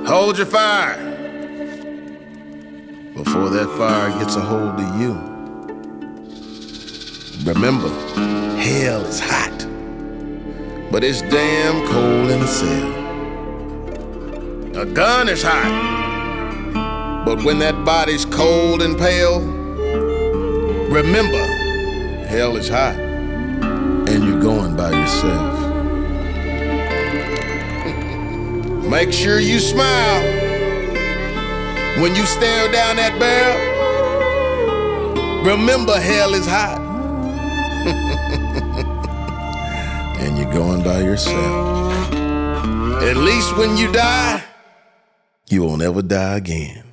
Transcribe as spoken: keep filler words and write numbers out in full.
Hold your fire before that fire gets a hold of you. Remember, hell is hot, but it's damn cold in a cell. A gun is hot, but when that body's cold and pale, remember, hell is hot, and you're going by yourself. Make sure you smile when you stare down that barrel. Remember, hell is hot, and you're going by yourself. At least when you die, you won't ever die again.